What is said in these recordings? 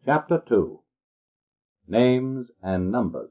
Chapter 2. Names and Numbers.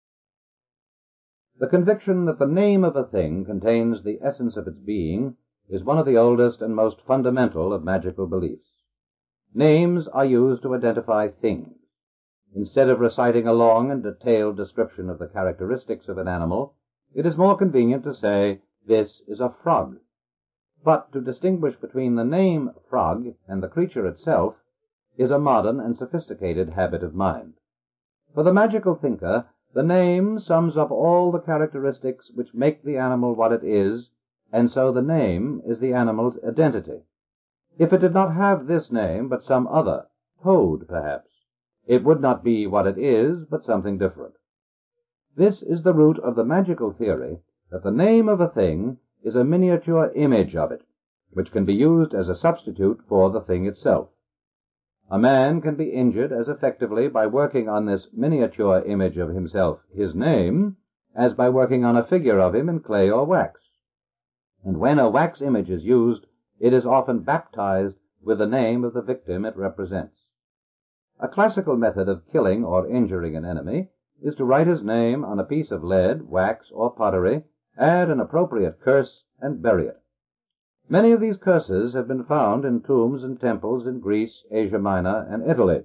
The conviction that the name of a thing contains the essence of its being is one of the oldest and most fundamental of magical beliefs. Names are used to identify things. Instead of reciting a long and detailed description of the characteristics of an animal, it is more convenient to say, "This is a frog." But to distinguish between the name frog and the creature itself is a modern and sophisticated habit of mind. For the magical thinker, the name sums up all the characteristics which make the animal what it is, and so the name is the animal's identity. If it did not have this name, but some other, toad perhaps, it would not be what it is, but something different. This is the root of the magical theory that the name of a thing is a miniature image of it, which can be used as a substitute for the thing itself. A man can be injured as effectively by working on this miniature image of himself, his name, as by working on a figure of him in clay or wax. And when a wax image is used, it is often baptized with the name of the victim it represents. A classical method of killing or injuring an enemy is to write his name on a piece of lead, wax, or pottery, add an appropriate curse, and bury it. Many of these curses have been found in tombs and temples in Greece, Asia Minor, and Italy.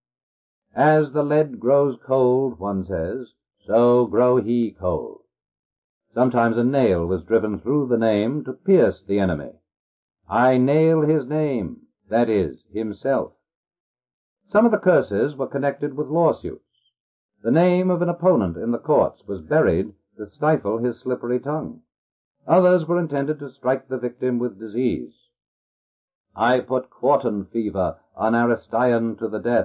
As the lead grows cold, one says, so grow he cold. Sometimes a nail was driven through the name to pierce the enemy. I nail his name, that is, himself. Some of the curses were connected with lawsuits. The name of an opponent in the courts was buried to stifle his slippery tongue. Others were intended to strike the victim with disease. I put quartan fever on Aristian to the death.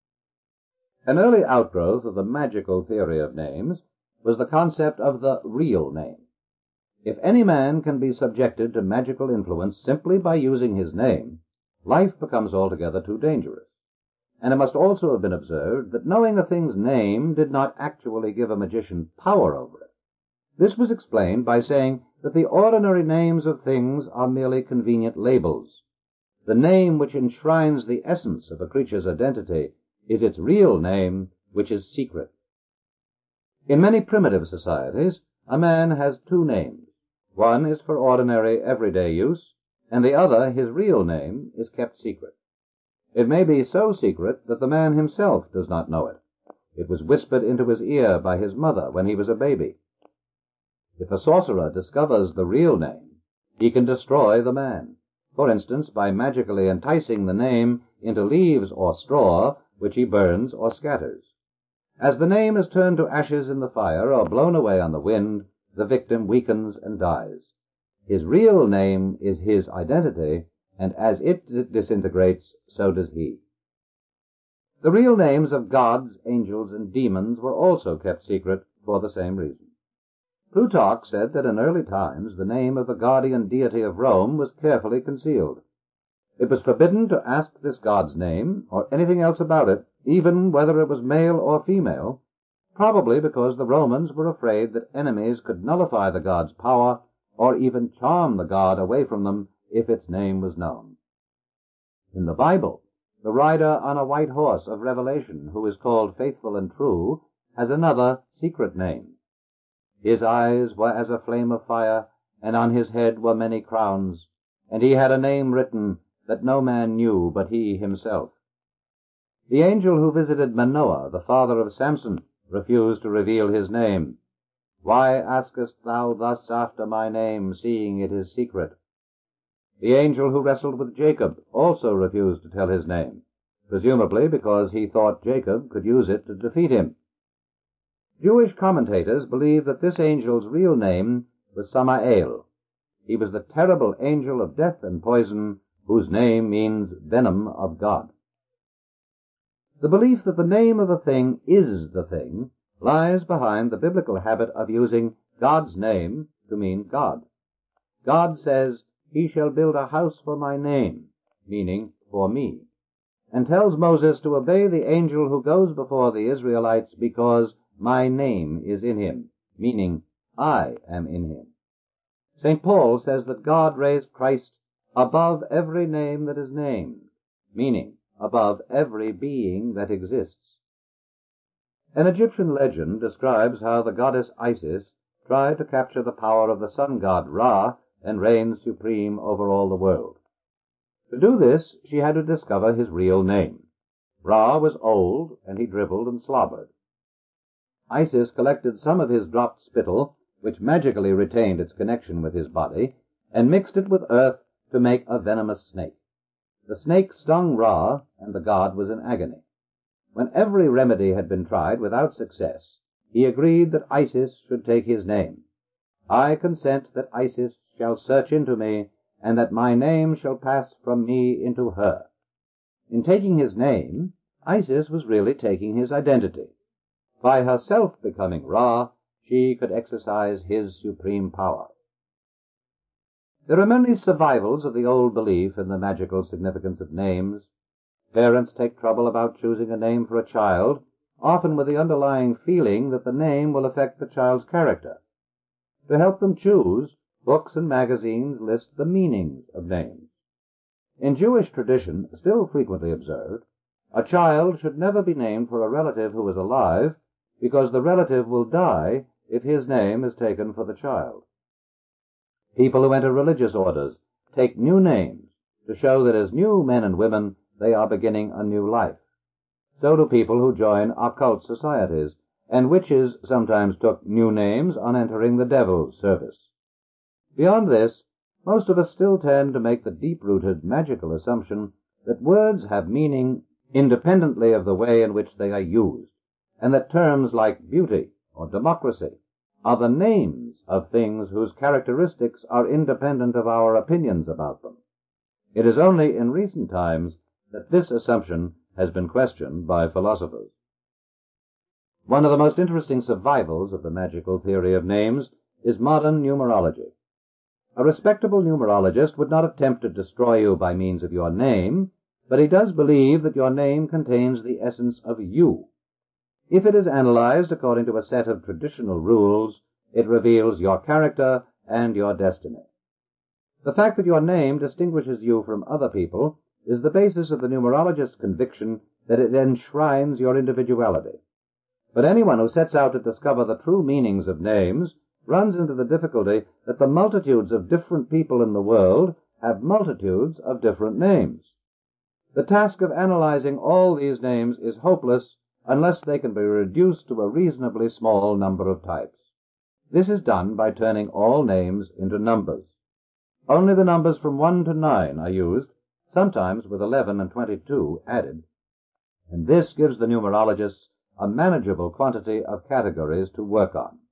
An early outgrowth of the magical theory of names was the concept of the real name. If any man can be subjected to magical influence simply by using his name, life becomes altogether too dangerous. And it must also have been observed that knowing a thing's name did not actually give a magician power over it. This was explained by saying that the ordinary names of things are merely convenient labels. The name which enshrines the essence of a creature's identity is its real name, which is secret. In many primitive societies, a man has two names. One is for ordinary, everyday use, and the other, his real name, is kept secret. It may be so secret that the man himself does not know it. It was whispered into his ear by his mother when he was a baby. If a sorcerer discovers the real name, he can destroy the man, for instance, by magically enticing the name into leaves or straw, which he burns or scatters. As the name is turned to ashes in the fire or blown away on the wind, the victim weakens and dies. His real name is his identity, and as it disintegrates, so does he. The real names of gods, angels, and demons were also kept secret for the same reason. Plutarch said that in early times the name of the guardian deity of Rome was carefully concealed. It was forbidden to ask this god's name, or anything else about it, even whether it was male or female, probably because the Romans were afraid that enemies could nullify the god's power, or even charm the god away from them if its name was known. In the Bible, the rider on a white horse of Revelation, who is called Faithful and True, has another secret name. His eyes were as a flame of fire, and on his head were many crowns, and he had a name written that no man knew but he himself. The angel who visited Manoah, the father of Samson, refused to reveal his name. Why askest thou thus after my name, seeing it is secret? The angel who wrestled with Jacob also refused to tell his name, presumably because he thought Jacob could use it to defeat him. Jewish commentators believe that this angel's real name was Samael. He was the terrible angel of death and poison, whose name means venom of God. The belief that the name of a thing is the thing lies behind the biblical habit of using God's name to mean God. God says, "He shall build a house for my name," meaning for me, and tells Moses to obey the angel who goes before the Israelites because my name is in him, meaning I am in him. St. Paul says that God raised Christ above every name that is named, meaning above every being that exists. An Egyptian legend describes how the goddess Isis tried to capture the power of the sun god Ra and reign supreme over all the world. To do this, she had to discover his real name. Ra was old, and he dribbled and slobbered. Isis collected some of his dropped spittle, which magically retained its connection with his body, and mixed it with earth to make a venomous snake. The snake stung Ra, and the god was in agony. When every remedy had been tried without success, he agreed that Isis should take his name. I consent that Isis shall search into me, and that my name shall pass from me into her. In taking his name, Isis was really taking his identity. By herself becoming Ra, she could exercise his supreme power. There are many survivals of the old belief in the magical significance of names. Parents take trouble about choosing a name for a child, often with the underlying feeling that the name will affect the child's character. To help them choose, books and magazines list the meanings of names. In Jewish tradition, still frequently observed, a child should never be named for a relative who is alive, because the relative will die if his name is taken for the child. People who enter religious orders take new names to show that as new men and women they are beginning a new life. So do people who join occult societies, and witches sometimes took new names on entering the devil's service. Beyond this, most of us still tend to make the deep-rooted magical assumption that words have meaning independently of the way in which they are used, and that terms like beauty or democracy are the names of things whose characteristics are independent of our opinions about them. It is only in recent times that this assumption has been questioned by philosophers. One of the most interesting survivals of the magical theory of names is modern numerology. A respectable numerologist would not attempt to destroy you by means of your name, but he does believe that your name contains the essence of you. If it is analyzed according to a set of traditional rules, it reveals your character and your destiny. The fact that your name distinguishes you from other people is the basis of the numerologist's conviction that it enshrines your individuality. But anyone who sets out to discover the true meanings of names runs into the difficulty that the multitudes of different people in the world have multitudes of different names. The task of analyzing all these names is hopeless unless they can be reduced to a reasonably small number of types. This is done by turning all names into numbers. Only the numbers from 1 to 9 are used, sometimes with 11 and 22 added, and this gives the numerologists a manageable quantity of categories to work on.